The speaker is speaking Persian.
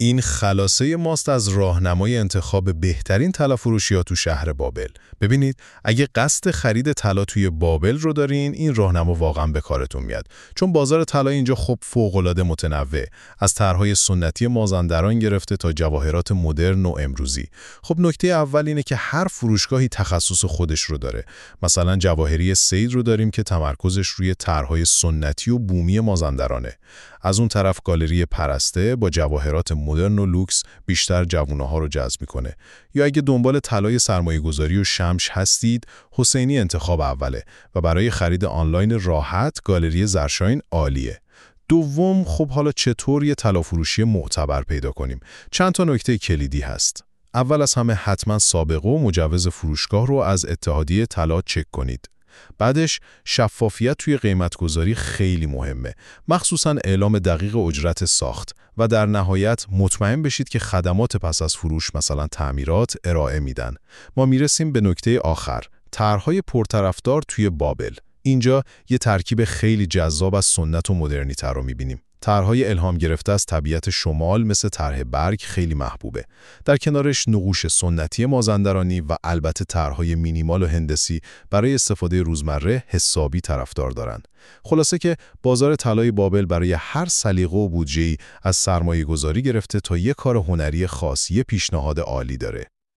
این خلاصه ماست از راهنمای انتخاب بهترین طلافروشی‌ها تو شهر بابل. ببینید، اگه قصد خرید طلا توی بابل رو دارین، این راهنما واقعا به کارتون میاد. چون بازار طلا اینجا خب فوق‌العاده متنوع، از طرح‌های سنتی مازندران گرفته تا جواهرات مدرن و امروزی. خب نکته اول اینه که هر فروشگاهی تخصص خودش رو داره. مثلا جواهری سید رو داریم که تمرکزش روی طرح‌های سنتی و بومی مازندرانه. از اون طرف گالری پرسته با جواهرات مدرن و لوکس بیشتر جووناها رو جذب میکنه. یا اگه دنبال طلای سرمایه‌گذاری و شمش هستید، حسینی انتخاب اوله و برای خرید آنلاین راحت گالری زرشاین عالیه. دوم، خب حالا چطور یه طلافروشی معتبر پیدا کنیم؟ چند تا نکته کلیدی هست. اول از همه حتما سابقه و مجوز فروشگاه رو از اتحادیه طلا چک کنید. بعدش شفافیت توی قیمتگذاری خیلی مهمه، مخصوصاً اعلام دقیق اجرت ساخت و در نهایت مطمئن بشید که خدمات پس از فروش مثلا تعمیرات ارائه میدن. ما میرسیم به نکته آخر، طرح‌های پرطرفدار توی بابل. اینجا یه ترکیب خیلی جذاب از سنت و مدرنیته رو میبینیم. طرح‌های الهام گرفته از طبیعت شمال مثل طرح برگ خیلی محبوبه. در کنارش نقوش سنتی مازندرانی و البته طرح‌های مینیمال و هندسی برای استفاده روزمره حسابی طرفدار دارن. خلاصه که بازار طلای بابل برای هر سلیقه و بودجه‌ای از سرمایه‌گذاری گرفته تا یک کار هنری خاص یه پیشنهاد عالی داره.